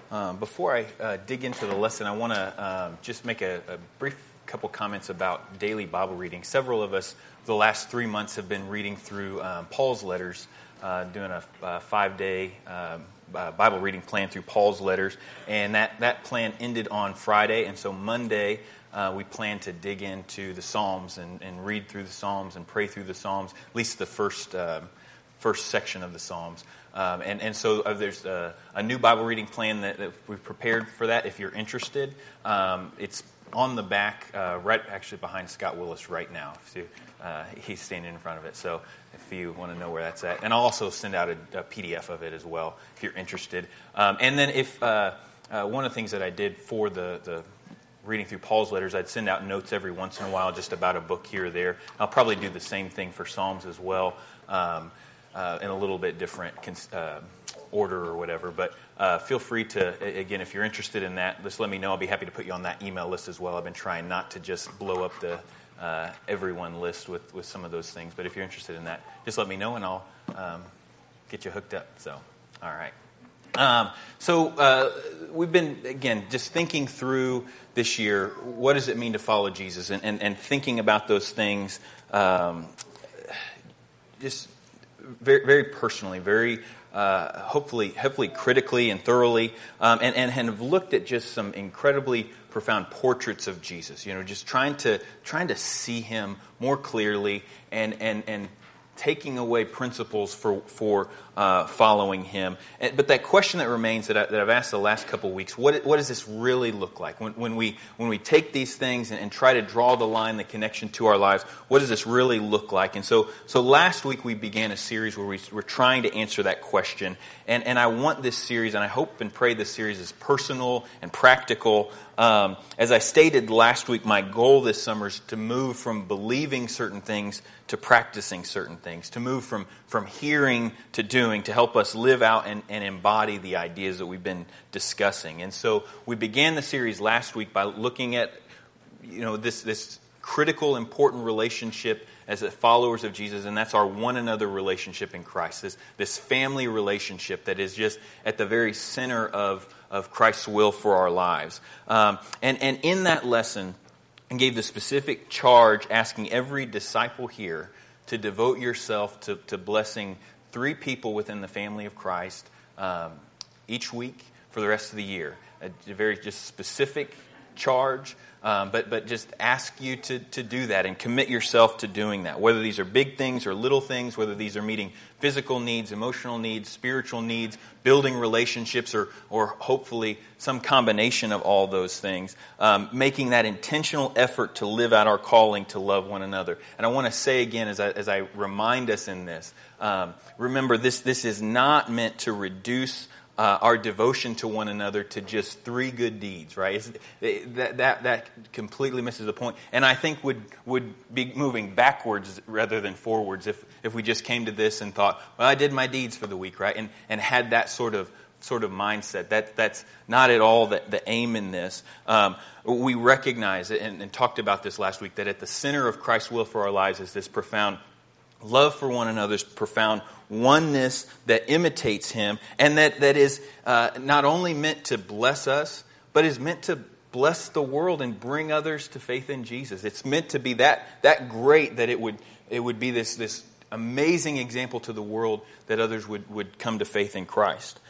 Before I dig into the lesson, I want to just make a brief couple comments about daily Bible reading. Several of us, the last 3 months, have been reading through Paul's letters, doing a 5-day Bible reading plan through Paul's letters. And that plan ended on Friday, and so Monday we plan to dig into the Psalms and read through the Psalms and pray through the Psalms, at least the first section of the Psalms. So there's a new Bible reading plan that we've prepared for that. If you're interested, it's on the back, right actually behind Scott Willis right now. He's standing in front of it. So if you want to know where that's at. And I'll also send out a PDF of it as well if you're interested. And then if one of the things that I did for the reading through Paul's letters, I'd send out notes every once in a while just about a book here or there. I'll probably do the same thing for Psalms as well. In a little bit different order or whatever. But feel free to, again, if you're interested in that, just let me know. I'll be happy to put you on that email list as well. I've been trying not to just blow up the everyone list with some of those things. But if you're interested in that, just let me know and I'll get you hooked up. So, all right. We've been, again, just thinking through this year, what does it mean to follow Jesus? And thinking about those things just very, very personally, very hopefully critically and thoroughly, and have looked at just some incredibly profound portraits of Jesus. You know, just trying to see him more clearly and taking away principles for following him. But that question that remains that I've asked the last couple of weeks: what does this really look like when we take these things and try to draw the line, the connection to our lives? What does this really look like? And so last week we began a series where we're trying to answer that question. And I want this series, and I hope and pray this series is personal and practical. As I stated last week, my goal this summer is to move from believing certain things to practicing certain things, to move from hearing to doing, to help us live out and embody the ideas that we've been discussing. And so we began the series last week by looking at, this critical, important relationship as followers of Jesus, and that's our one another relationship in Christ, this family relationship that is just at the very center of Christ's will for our lives. And in that lesson, I gave the specific charge asking every disciple here to devote yourself to blessing 3 people within the family of Christ each week for the rest of the year. A very just specific charge, but just ask you to do that and commit yourself to doing that. Whether these are big things or little things, whether these are meeting physical needs, emotional needs, spiritual needs, building relationships, or hopefully some combination of all those things, making that intentional effort to live out our calling to love one another. And I want to say again, as I remind us in this, remember this is not meant to reduce our devotion to one another to just 3 good deeds, right? That completely misses the point, and I think would be moving backwards rather than forwards if we just came to this and thought, well, I did my deeds for the week, right? And had that sort of mindset. That's not at all the aim in this. We recognize it and talked about this last week, that at the center of Christ's will for our lives is this profound love for one another's profound oneness that imitates him, and that is not only meant to bless us, but is meant to bless the world and bring others to faith in Jesus. It's meant to be that great that it would be this amazing example to the world that others would come to faith in Christ.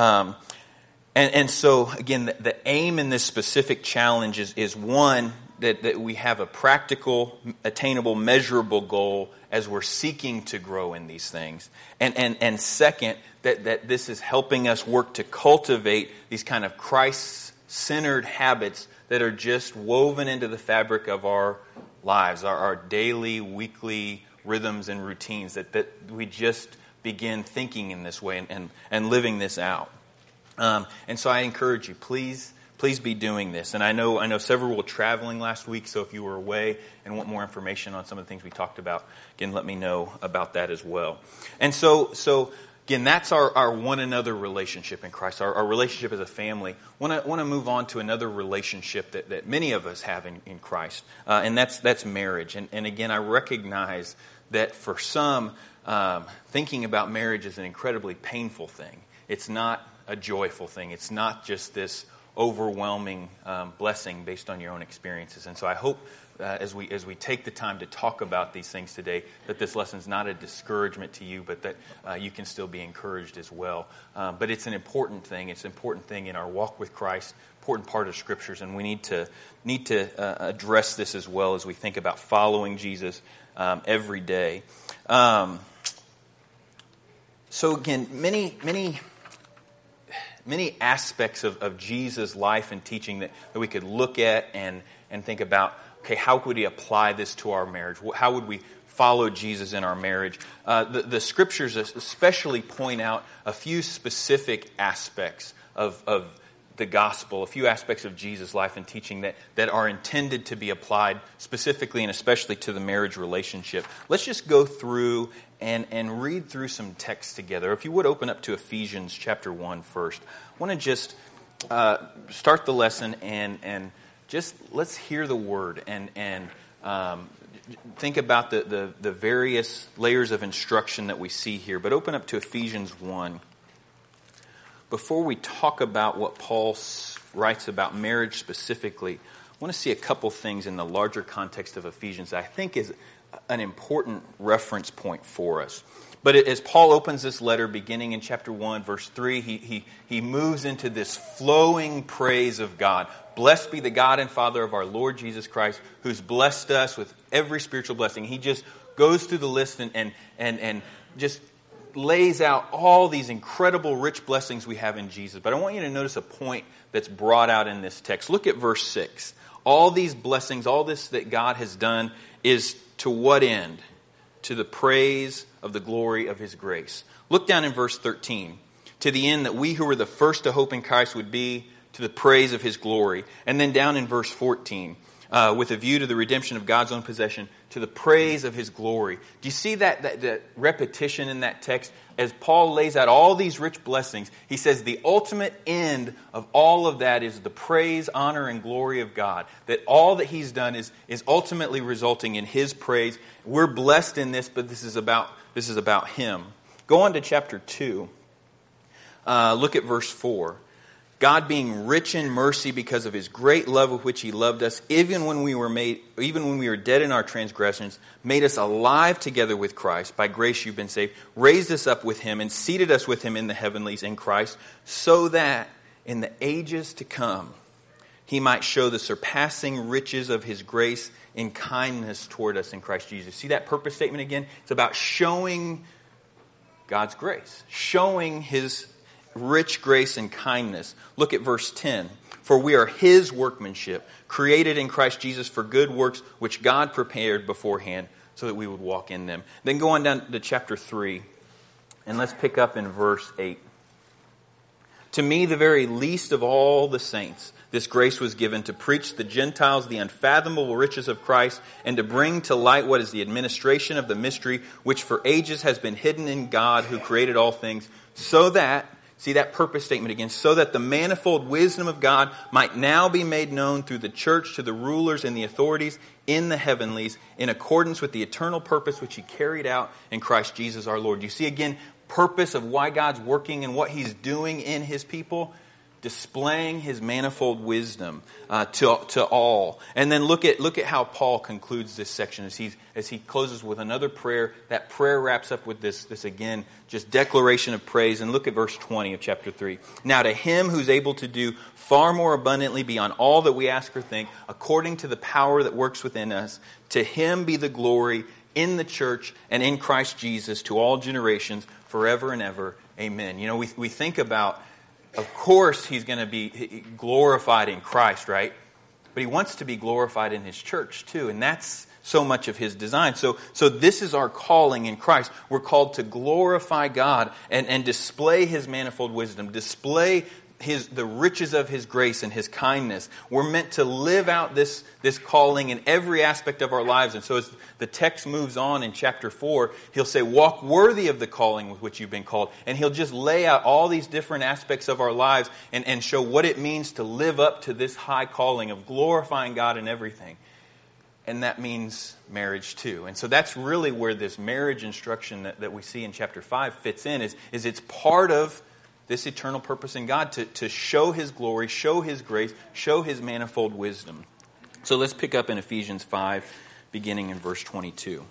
And so again, the aim in this specific challenge is one, that we have a practical, attainable, measurable goal as we're seeking to grow in these things. And second, that this is helping us work to cultivate these kind of Christ-centered habits that are just woven into the fabric of our lives, our daily, weekly rhythms and routines, that we just begin thinking in this way and living this out. And so I encourage you, please be doing this. And I know several were traveling last week, so if you were away and want more information on some of the things we talked about, again, let me know about that as well. And so again, that's our one another relationship in Christ, our relationship as a family. Want to move on to another relationship that many of us have in Christ, and that's marriage. And again, I recognize that for some, thinking about marriage is an incredibly painful thing. It's not a joyful thing. It's not just this overwhelming blessing based on your own experiences. And so I hope as we take the time to talk about these things today, that this lesson is not a discouragement to you, but that you can still be encouraged as well. But it's an important thing. It's an important thing in our walk with Christ, important part of Scriptures, and we need to address this as well as we think about following Jesus every day. So again, many aspects of Jesus' life and teaching that we could look at and think about, okay, how could we apply this to our marriage? How would we follow Jesus in our marriage? The Scriptures especially point out a few specific aspects of the gospel, a few aspects of Jesus' life and teaching that are intended to be applied specifically and especially to the marriage relationship. Let's just go through and read through some texts together. If you would open up to Ephesians chapter 1 first. I want to just start the lesson and just let's hear the word and think about the various layers of instruction that we see here. But open up to Ephesians 1. Before we talk about what Paul writes about marriage specifically, I want to see a couple things in the larger context of Ephesians that I think is an important reference point for us. But as Paul opens this letter, beginning in chapter 1, verse 3, he moves into this flowing praise of God. Blessed be the God and Father of our Lord Jesus Christ, who's blessed us with every spiritual blessing. He just goes through the list and just lays out all these incredible rich blessings we have in Jesus. But I want you to notice a point that's brought out in this text. Look at verse 6. All these blessings, all this that God has done is to what end? To the praise of the glory of His grace. Look down in verse 13. To the end that we who were the first to hope in Christ would be to the praise of His glory. And then down in verse 14. With a view to the redemption of God's own possession, to the praise of His glory. Do you see that repetition in that text? As Paul lays out all these rich blessings, he says the ultimate end of all of that is the praise, honor, and glory of God. That all that He's done is ultimately resulting in His praise. We're blessed in this, but this is about Him. Go on to chapter 2. Look at verse 4. God being rich in mercy because of His great love with which He loved us, even when we were dead in our transgressions, made us alive together with Christ. By grace you've been saved, raised us up with Him, and seated us with Him in the heavenlies in Christ, so that in the ages to come He might show the surpassing riches of His grace in kindness toward us in Christ Jesus. See that purpose statement again? It's about showing God's grace, showing His rich grace and kindness. Look at verse 10. For we are His workmanship, created in Christ Jesus for good works, which God prepared beforehand so that we would walk in them. Then go on down to chapter 3, and let's pick up in verse 8. To me, the very least of all the saints, this grace was given to preach to the Gentiles the unfathomable riches of Christ, and to bring to light what is the administration of the mystery, which for ages has been hidden in God who created all things, so that, see that purpose statement again, so that the manifold wisdom of God might now be made known through the church to the rulers and the authorities in the heavenlies, in accordance with the eternal purpose which He carried out in Christ Jesus our Lord. You see again, purpose of why God's working and what He's doing in His people, displaying His manifold wisdom to all. And then look at how Paul concludes this section as he closes with another prayer. That prayer wraps up with this again, just declaration of praise. And look at verse 20 of chapter 3. Now to Him who's able to do far more abundantly beyond all that we ask or think, according to the power that works within us, to Him be the glory in the church and in Christ Jesus to all generations, forever and ever. Amen. You know, we think about, of course, He's going to be glorified in Christ, right? But He wants to be glorified in His church too, and that's so much of His design. So this is our calling in Christ. We're called to glorify God and display His manifold wisdom, display the riches of His grace and His kindness. We're meant to live out this calling in every aspect of our lives. And so as the text moves on in chapter 4, he'll say, walk worthy of the calling with which you've been called. And he'll just lay out all these different aspects of our lives and show what it means to live up to this high calling of glorifying God in everything. And that means marriage too. And so that's really where this marriage instruction that we see in chapter 5 fits in, is it's part of this eternal purpose in God to show His glory, show His grace, show His manifold wisdom. So let's pick up in Ephesians 5, beginning in verse 22.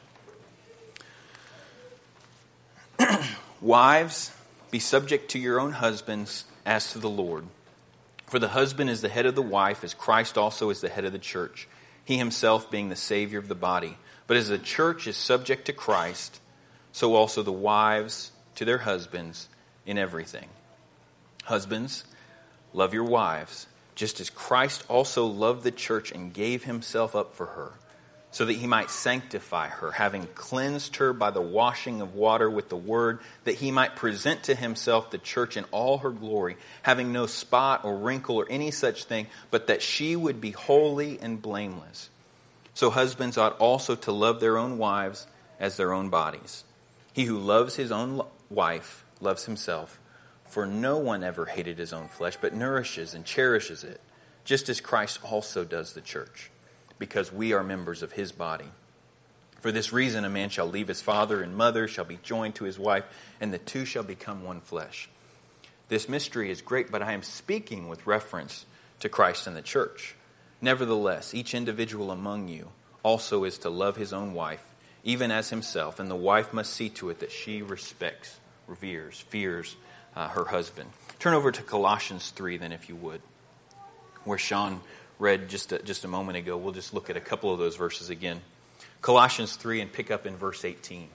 Wives, be subject to your own husbands as to the Lord. For the husband is the head of the wife, as Christ also is the head of the church, He Himself being the Savior of the body. But as the church is subject to Christ, so also the wives to their husbands in everything. Husbands, love your wives, just as Christ also loved the church and gave Himself up for her, so that He might sanctify her, having cleansed her by the washing of water with the word, that He might present to Himself the church in all her glory, having no spot or wrinkle or any such thing, but that she would be holy and blameless. So husbands ought also to love their own wives as their own bodies. He who loves his own wife loves himself, for no one ever hated his own flesh, but nourishes and cherishes it, just as Christ also does the church, because we are members of His body. For this reason a man shall leave his father and mother, shall be joined to his wife, and the two shall become one flesh. This mystery is great, but I am speaking with reference to Christ and the church. Nevertheless, each individual among you also is to love his own wife, even as himself, and the wife must see to it that she respects, reveres, fears her husband. Turn over to Colossians 3 then, if you would, where Sean read just a moment ago. We'll just look at a couple of those verses again. Colossians 3 and pick up in verse 18.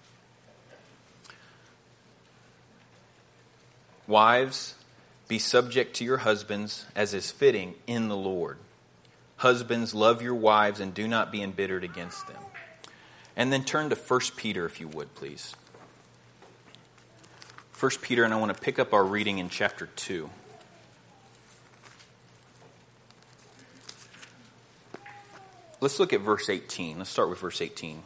Wives, be subject to your husbands as is fitting in the Lord. Husbands, love your wives and do not be embittered against them. And then turn to 1 Peter, if you would, please. 1 Peter, and I want to pick up our reading in chapter 2. Let's look at verse 18. Let's start with verse 18.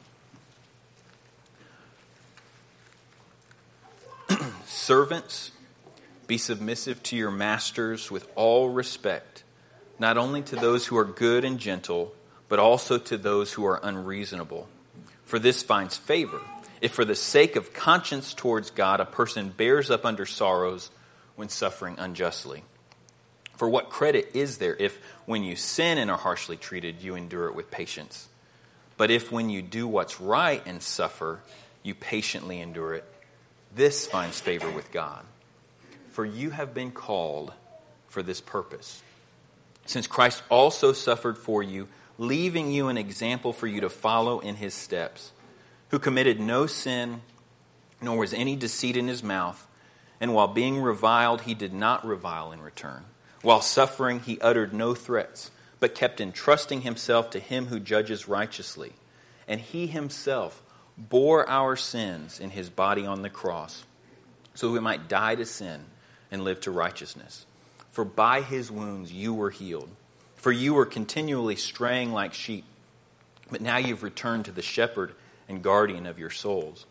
Servants, be submissive to your masters with all respect, not only to those who are good and gentle, but also to those who are unreasonable. For this finds favor, if for the sake of conscience towards God a person bears up under sorrows when suffering unjustly. For what credit is there if when you sin and are harshly treated, you endure it with patience? But if when you do what's right and suffer, you patiently endure it, this finds favor with God. For you have been called for this purpose. Since Christ also suffered for you, leaving you an example for you to follow in His steps, who committed no sin, nor was any deceit in His mouth, and while being reviled, He did not revile in return. While suffering, He uttered no threats, but kept entrusting Himself to Him who judges righteously. And He Himself bore our sins in His body on the cross, so we might die to sin and live to righteousness. For by His wounds you were healed. For you were continually straying like sheep, but now you've returned to the shepherd and guardian of your souls.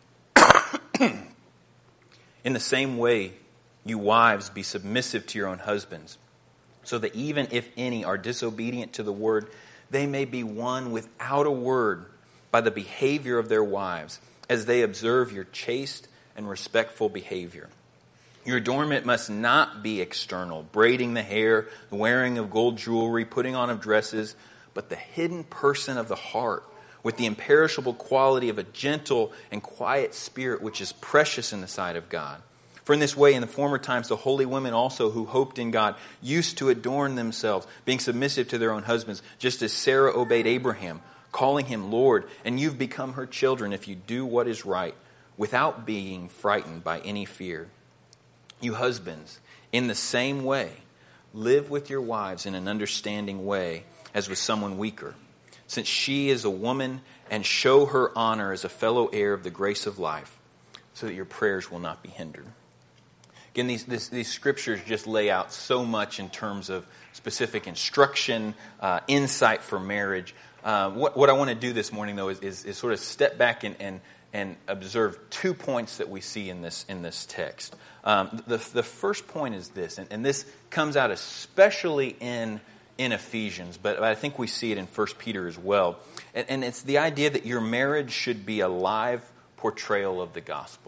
In the same way, you wives, be submissive to your own husbands, so that even if any are disobedient to the word, they may be won without a word by the behavior of their wives, as they observe your chaste and respectful behavior. Your adornment must not be external, braiding the hair, the wearing of gold jewelry, putting on of dresses, but the hidden person of the heart, with the imperishable quality of a gentle and quiet spirit, which is precious in the sight of God. For in this way, in the former times, the holy women also who hoped in God used to adorn themselves, being submissive to their own husbands, just as Sarah obeyed Abraham, calling him Lord, and you've become her children if you do what is right, without being frightened by any fear. You husbands, in the same way, live with your wives in an understanding way, as with someone weaker, since she is a woman, and show her honor as a fellow heir of the grace of life, so that your prayers will not be hindered. Again, these scriptures just lay out so much in terms of specific instruction, insight for marriage. What I want to do this morning, though, is sort of step back and observe 2 points that we see in this text. The first point is this, and this comes out especially in Ephesians, but I think we see it in 1 Peter as well. And it's the idea that your marriage should be a live portrayal of the gospel.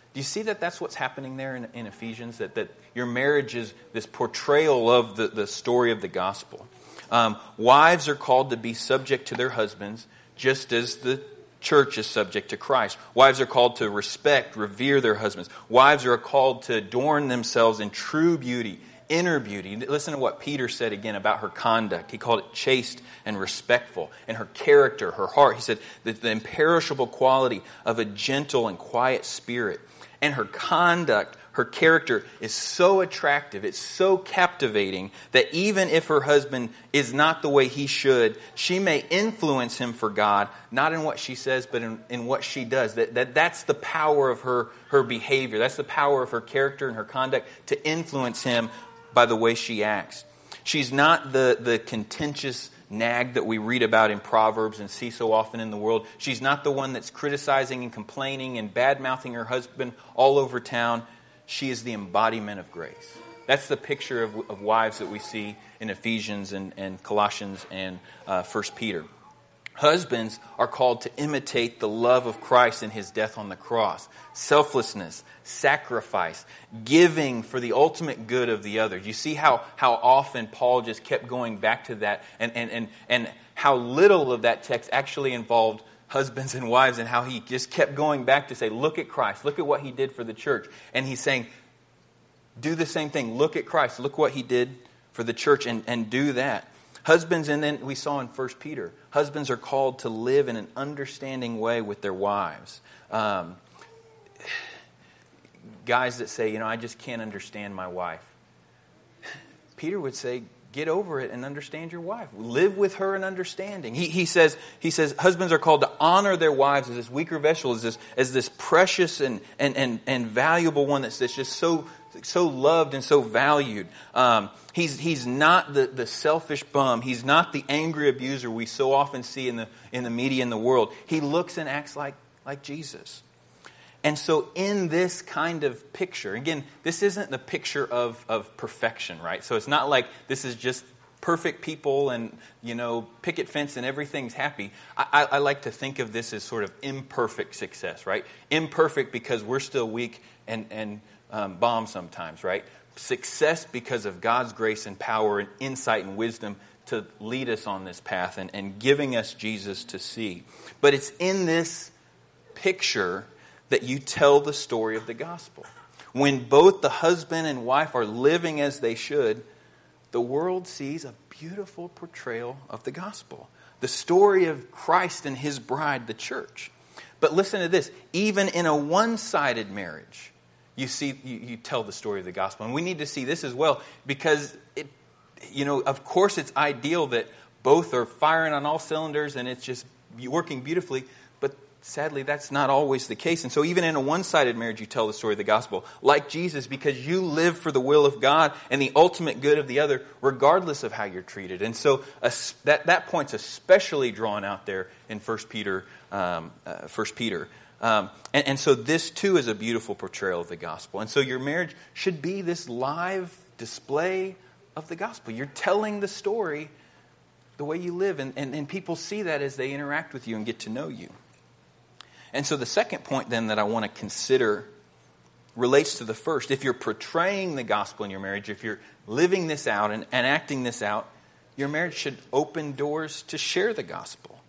Do you see that that's what's happening there in Ephesians? That your marriage is this portrayal of the story of the gospel. Wives are called to be subject to their husbands, just as the church is subject to Christ. Wives are called to respect, revere their husbands. Wives are called to adorn themselves in true beauty, inner beauty. Listen to what Peter said again about her conduct. He called it chaste and respectful. And her character, her heart. He said that the imperishable quality of a gentle and quiet spirit. And her conduct, her character is so attractive, it's so captivating that even if her husband is not the way he should, she may influence him for God, not in what she says, but in what she does. That's the power of her behavior. That's the power of her character and her conduct to influence him by the way she acts. She's not the contentious nag that we read about in Proverbs and see so often in the world. She's not the one that's criticizing and complaining and bad-mouthing her husband all over town. She is the embodiment of grace. That's the picture of wives that we see in Ephesians and Colossians and 1 Peter. Husbands are called to imitate the love of Christ in His death on the cross. Selflessness, sacrifice, giving for the ultimate good of the other. You see how often Paul just kept going back to that and how little of that text actually involved husbands and wives and how he just kept going back to say, look at Christ, look at what He did for the church. And he's saying, do the same thing. Look at Christ, look what He did for the church and do that. Husbands, and then we saw in 1 Peter, husbands are called to live in an understanding way with their wives. Guys that say, I just can't understand my wife. Peter would say, get over it and understand your wife. Live with her in understanding. He says, husbands are called to honor their wives as this weaker vessel, as this precious and valuable one that's just so loved and so valued. He's not the selfish bum. He's not the angry abuser we so often see in the media in the world. He looks and acts like Jesus. And so in this kind of picture, again, this isn't the picture of perfection, right? So it's not like this is just perfect people and, picket fence and everything's happy. I like to think of this as sort of imperfect success, right? Imperfect because we're still weak and bomb sometimes, right? Success because of God's grace and power and insight and wisdom to lead us on this path and giving us Jesus to see. But it's in this picture that you tell the story of the gospel. When both the husband and wife are living as they should, the world sees a beautiful portrayal of the gospel. The story of Christ and His bride, the church. But listen to this. Even in a one-sided marriage, you tell the story of the gospel. And we need to see this as well because, of course it's ideal that both are firing on all cylinders and it's just working beautifully. But sadly, that's not always the case. And so even in a one-sided marriage, you tell the story of the gospel. Like Jesus, because you live for the will of God and the ultimate good of the other, regardless of how you're treated. And so that point's especially drawn out there in 1 Peter. And so this too is a beautiful portrayal of the gospel. And so your marriage should be this live display of the gospel. You're telling the story the way you live. And people see that as they interact with you and get to know you. And so the second point then that I want to consider relates to the first. If you're portraying the gospel in your marriage, if you're living this out and acting this out, your marriage should open doors to share the gospel.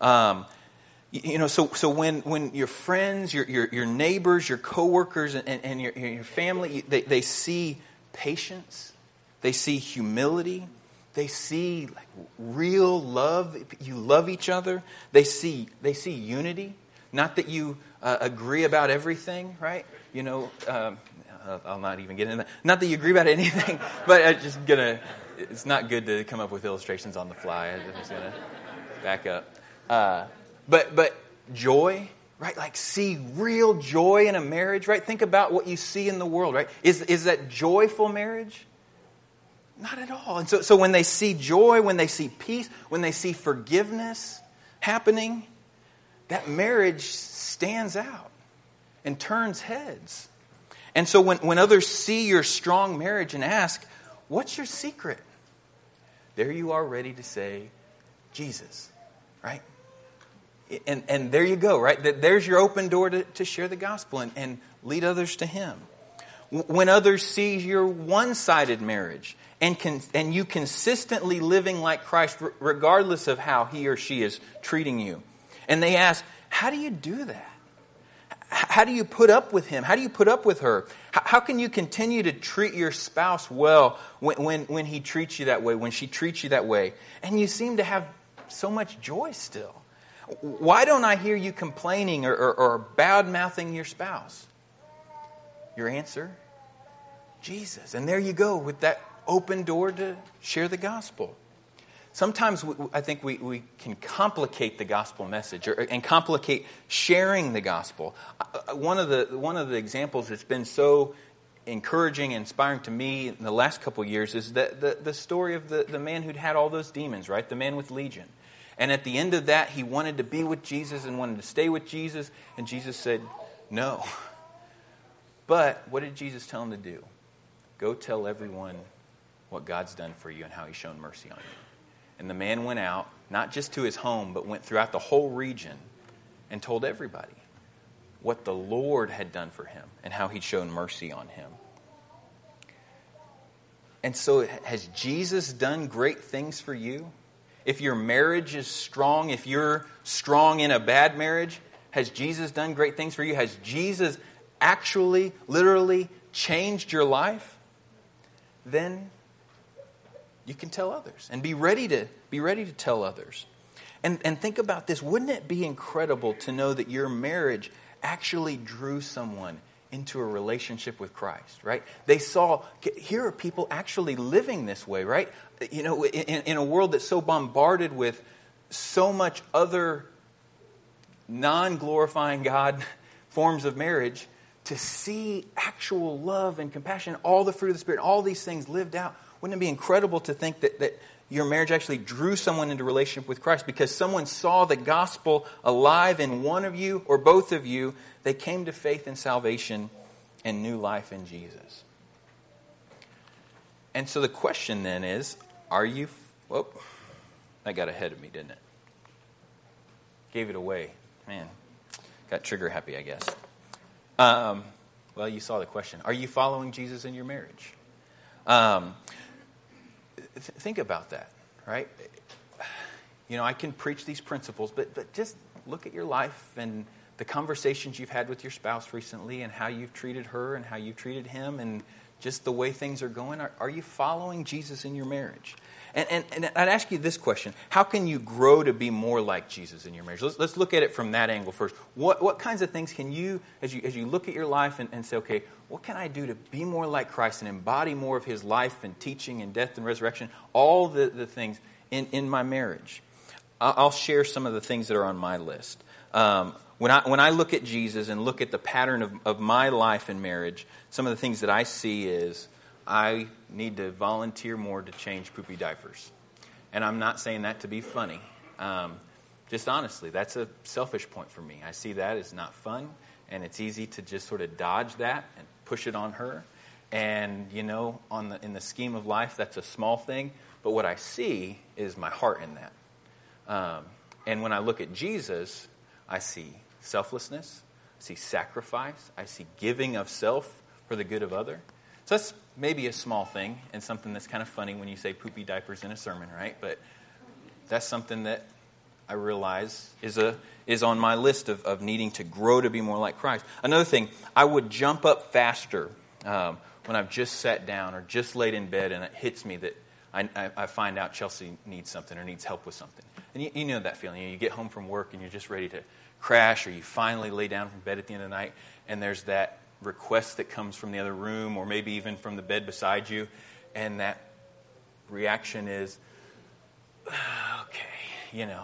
So when your friends, your neighbors, your coworkers, and your family, they see patience, they see humility, they see real love. You love each other. They see unity. Not that you agree about everything, right? I'll not even get into that. Not that you agree about anything, but it's not good to come up with illustrations on the fly. I'm just going to back up. But joy, right? Like see real joy in a marriage, right? Think about what you see in the world, right? Is that joyful marriage? Not at all. And so when they see joy, when they see peace, when they see forgiveness happening, that marriage stands out and turns heads. And so when others see your strong marriage and ask, what's your secret? There you are ready to say, Jesus, right? And there you go, right? There's your open door to share the gospel and lead others to Him. When others see your one-sided marriage and you consistently living like Christ regardless of how he or she is treating you, and they ask, how do you do that? How do you put up with him? How do you put up with her? How can you continue to treat your spouse well when he treats you that way, when she treats you that way? And you seem to have so much joy still. Why don't I hear you complaining or bad-mouthing your spouse? Your answer? Jesus. And there you go with that open door to share the gospel. Sometimes I think we can complicate the gospel message and complicate sharing the gospel. One of the examples that's been so encouraging and inspiring to me in the last couple of years is the story of the man who'd had all those demons, right? The man with Legion. And at the end of that, he wanted to be with Jesus and wanted to stay with Jesus. And Jesus said, no. But what did Jesus tell him to do? Go tell everyone what God's done for you and how He's shown mercy on you. And the man went out, not just to his home, but went throughout the whole region and told everybody what the Lord had done for him and how He'd shown mercy on him. And so has Jesus done great things for you? If your marriage is strong, if you're strong in a bad marriage, has Jesus done great things for you? Has Jesus actually, literally changed your life? Then you can tell others and be ready to tell others. And think about this. Wouldn't it be incredible to know that your marriage actually drew someone into a relationship with Christ, right? They saw, here are people actually living this way, right? You know, in a world that's so bombarded with so much other non-glorifying God forms of marriage, to see actual love and compassion, all the fruit of the Spirit, all these things lived out. Wouldn't it be incredible to think that your marriage actually drew someone into relationship with Christ because someone saw the gospel alive in one of you or both of you? They came to faith and salvation and new life in Jesus. And so the question then is, are you... Whoop, that got ahead of me, didn't it? Gave it away. Man, got trigger happy, I guess. Well, you saw the question. Are you following Jesus in your marriage? Think about that, right? You know, I can preach these principles, but just look at your life and the conversations you've had with your spouse recently and how you've treated her and how you've treated him and just the way things are going. Are you following Jesus in your marriage? And I'd ask you this question. How can you grow to be more like Jesus in your marriage? Let's look at it from that angle first. What kinds of things can you, as you look at your life and say, okay, what can I do to be more like Christ and embody more of His life and teaching and death and resurrection, all the things in my marriage? I'll share some of the things that are on my list. When I look at Jesus and look at the pattern of my life in marriage, some of the things that I see is I need to volunteer more to change poopy diapers. And I'm not saying that to be funny. Just honestly, that's a selfish point for me. I see that as not fun, and it's easy to just sort of dodge that and push it on her. And, you know, in the scheme of life, that's a small thing. But what I see is my heart in that. And when I look at Jesus, I see selflessness, I see sacrifice, I see giving of self for the good of other. So that's maybe a small thing and something that's kind of funny when you say poopy diapers in a sermon, right? But that's something that I realize is on my list of needing to grow to be more like Christ. Another thing, I would jump up faster when I've just sat down or just laid in bed and it hits me that I find out Chelsea needs something or needs help with something. And you know that feeling. You get home from work and you're just ready to crash, or you finally lay down from bed at the end of the night and there's that request that comes from the other room or maybe even from the bed beside you, and that reaction is, okay, you know.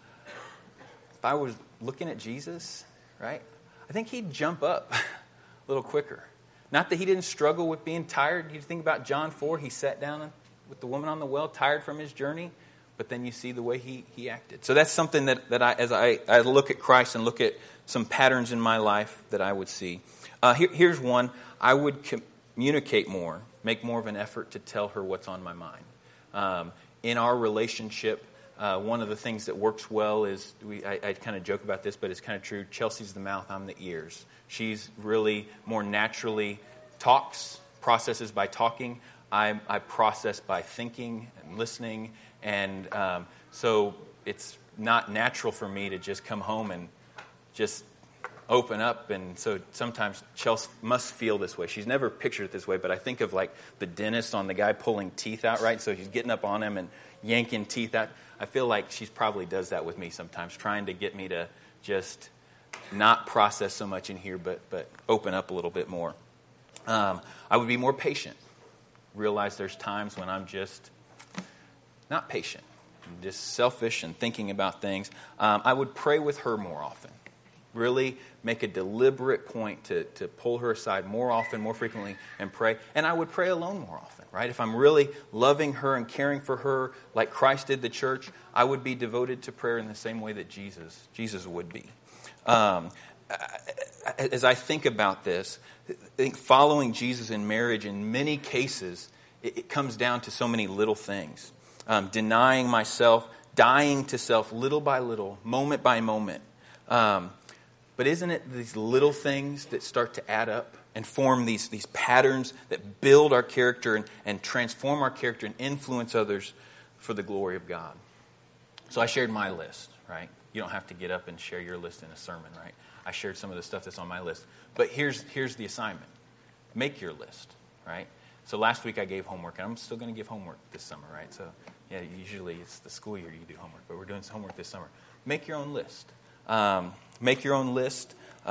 If I was looking at Jesus, right, I think He'd jump up a little quicker. Not that He didn't struggle with being tired. You think about John 4, He sat down with the woman on the well, tired from His journey, but then you see the way he acted. So that's something that I, as I look at Christ and look at some patterns in my life that I would see. Here's one. I would communicate more, make more of an effort to tell her what's on my mind. In our relationship, One of the things that works well is, I kind of joke about this, but it's kind of true. Chelsea's the mouth, I'm the ears. She's really more naturally talks, processes by talking. I process by thinking and listening. And so it's not natural for me to just come home and just open up. And so sometimes Chelsea must feel this way. She's never pictured it this way, but I think of like the dentist on the guy pulling teeth out, right? So he's getting up on him and yanking teeth out. I feel like she probably does that with me sometimes, trying to get me to just not process so much in here, but open up a little bit more. I would be more patient. Realize there's times when I'm just not patient, I'm just selfish and thinking about things. I would pray with her more often. Really make a deliberate point to pull her aside more often, more frequently, and pray. And I would pray alone more often, right? If I'm really loving her and caring for her like Christ did the church, I would be devoted to prayer in the same way that Jesus would be. As I think about this, I think following Jesus in marriage, in many cases, it comes down to so many little things. Denying myself, dying to self little by little, moment by moment. But isn't it these little things that start to add up and form these patterns that build our character and transform our character and influence others for the glory of God? So I shared my list, right? You don't have to get up and share your list in a sermon, right? I shared some of the stuff that's on my list. But here's the assignment. Make your list, right? So last week I gave homework, and I'm still going to give homework this summer, right? So yeah, usually it's the school year you do homework, but we're doing some homework this summer. Make your own list. Make your own list.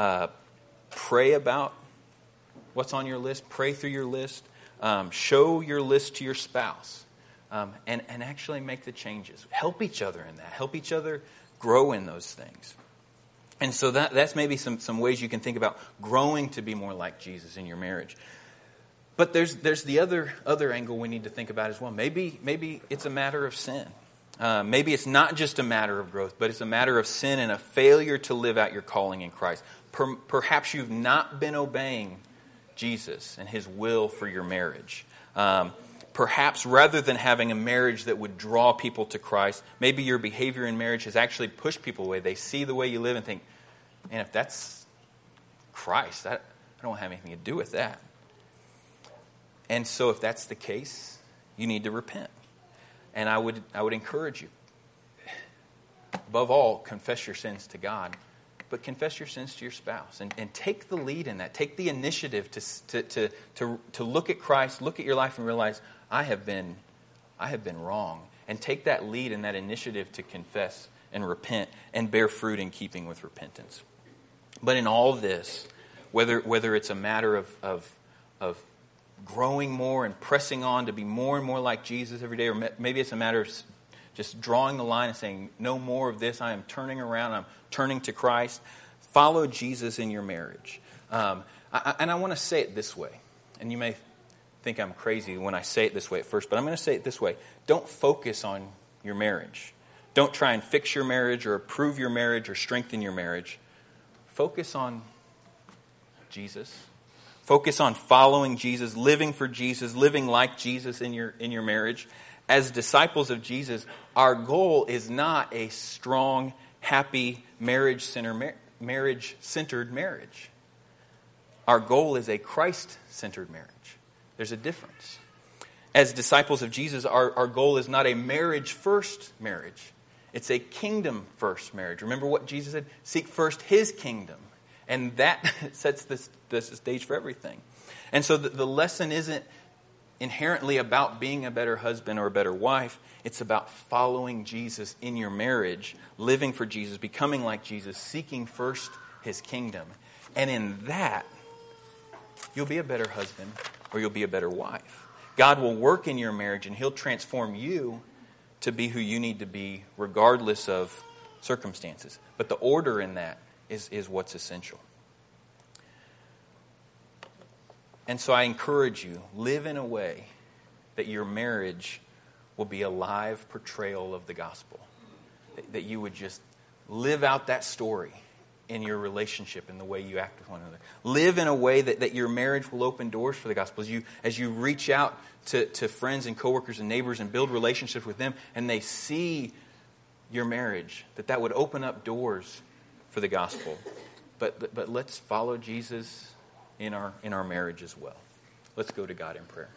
Pray about what's on your list. Pray through your list. Show your list to your spouse. And actually make the changes. Help each other in that. Help each other grow in those things. And so that's maybe some ways you can think about growing to be more like Jesus in your marriage. But there's the other angle we need to think about as well. Maybe it's a matter of sin. Maybe it's not just a matter of growth, but it's a matter of sin and a failure to live out your calling in Christ. Perhaps you've not been obeying Jesus and His will for your marriage. Perhaps rather than having a marriage that would draw people to Christ, maybe your behavior in marriage has actually pushed people away. They see the way you live and think, man, if that's Christ, I don't have anything to do with that. And so if that's the case, you need to repent. And I would encourage you, above all, confess your sins to God, but confess your sins to your spouse. And take the lead in that. Take the initiative to look at Christ, look at your life and realize, I have been wrong. And take that lead and that initiative to confess and repent and bear fruit in keeping with repentance. But in all this, whether it's a matter of growing more and pressing on to be more and more like Jesus every day, or maybe it's a matter of just drawing the line and saying, no more of this, I am turning around, I'm turning to Christ. Follow Jesus in your marriage. And I want to say it this way, and you may think I'm crazy when I say it this way at first, but I'm going to say it this way. Don't focus on your marriage. Don't try and fix your marriage or improve your marriage or strengthen your marriage. Focus on Jesus. Focus on following Jesus, living for Jesus, living like Jesus in your marriage. As disciples of Jesus, our goal is not a strong, happy, marriage-centered marriage. Our goal is a Christ-centered marriage. There's a difference. As disciples of Jesus, our goal is not a marriage-first marriage. It's a kingdom-first marriage. Remember what Jesus said? Seek first His kingdom. And that sets the stage for everything. And so the lesson isn't inherently about being a better husband or a better wife. It's about following Jesus in your marriage, living for Jesus, becoming like Jesus, seeking first His kingdom. And in that, you'll be a better husband or you'll be a better wife. God will work in your marriage and He'll transform you to be who you need to be regardless of circumstances. But the order in that is what's essential. And so I encourage you, live in a way that your marriage will be a live portrayal of the gospel. That you would just live out that story in your relationship, in the way you act with one another. Live in a way that your marriage will open doors for the gospel. As you reach out to friends and coworkers and neighbors and build relationships with them, and they see your marriage, that would open up doors for the gospel. But let's follow Jesus in our marriage as well. Let's go to God in prayer.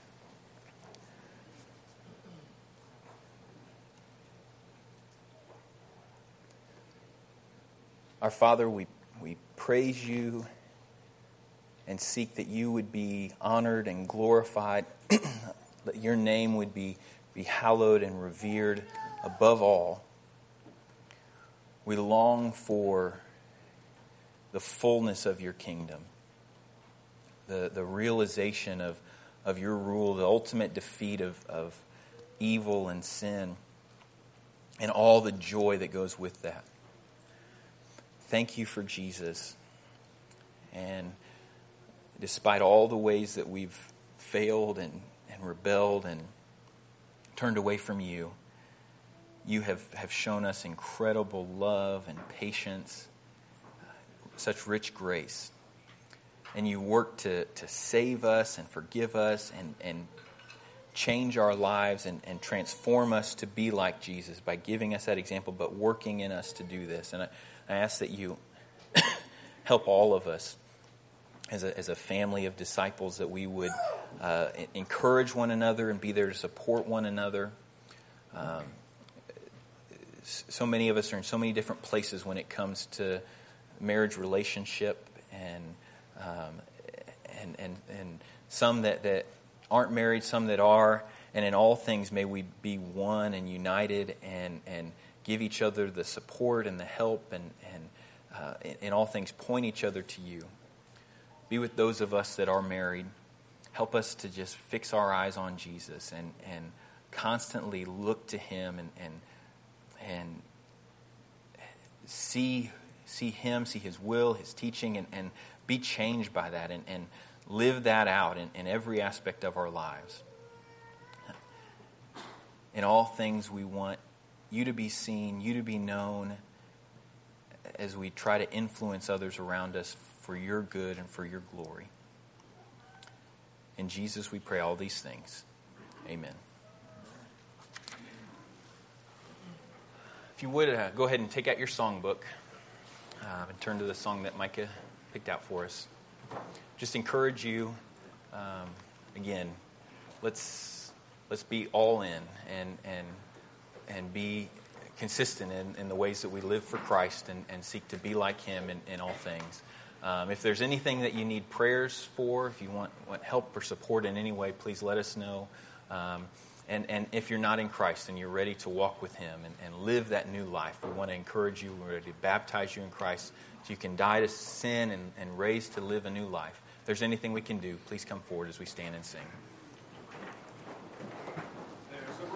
Our Father, we praise you and seek that you would be honored and glorified, that your name would be hallowed and revered above all. We long for the fullness of your kingdom, the realization of your rule, the ultimate defeat of evil and sin, and all the joy that goes with that. Thank you for Jesus. And despite all the ways that we've failed and rebelled and turned away from you, you have shown us incredible love and patience, such rich grace. And you work to save us and forgive us and change our lives and transform us to be like Jesus by giving us that example, but working in us to do this. And I ask that you help all of us as a family of disciples, that we would encourage one another and be there to support one another. So many of us are in so many different places when it comes to marriage relationship, and some that aren't married, some that are. And in all things, may we be one and united and give each other the support and the help, and in all things point each other to you. Be with those of us that are married. Help us to just fix our eyes on Jesus and constantly look to him and see him, see his will, his teaching, and be changed by that and live that out in every aspect of our lives. In all things, we want you to be seen, you to be known, as we try to influence others around us for your good and for your glory. In Jesus, we pray all these things. Amen. If you would, go ahead and take out your songbook and turn to the song that Micah picked out for us. Just encourage you, again, let's be all in and be consistent in the ways that we live for Christ and seek to be like him in all things. If there's anything that you need prayers for, if you want help or support in any way, please let us know. And if you're not in Christ and you're ready to walk with him and live that new life, we want to encourage you. We're ready to baptize you in Christ so you can die to sin and raise to live a new life. If there's anything we can do, please come forward as we stand and sing.